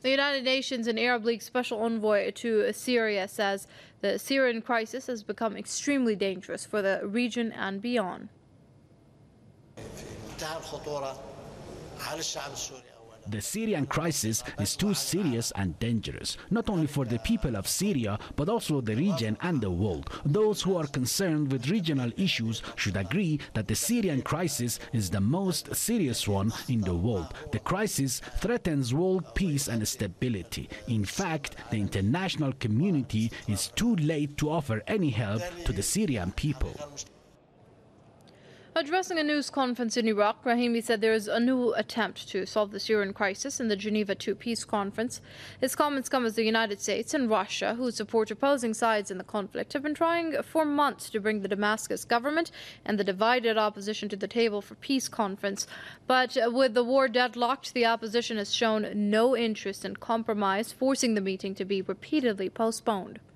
The United Nations and Arab League Special Envoy to Syria says the Syrian crisis has become extremely dangerous for the region and beyond. The Syrian crisis is too serious and dangerous, not only for the people of Syria, but also the region and the world. Those who are concerned with regional issues should agree that the Syrian crisis is the most serious one in the world. The crisis threatens world peace and stability. In fact, the international community is too late to offer any help to the Syrian people. Addressing a news conference in Iraq, Brahimi said there is a new attempt to solve the Syrian crisis in the Geneva II peace conference. His comments come as the United States and Russia, who support opposing sides in the conflict, have been trying for months to bring the Damascus government and the divided opposition to the table for peace conference. But with the war deadlocked, the opposition has shown no interest in compromise, forcing the meeting to be repeatedly postponed.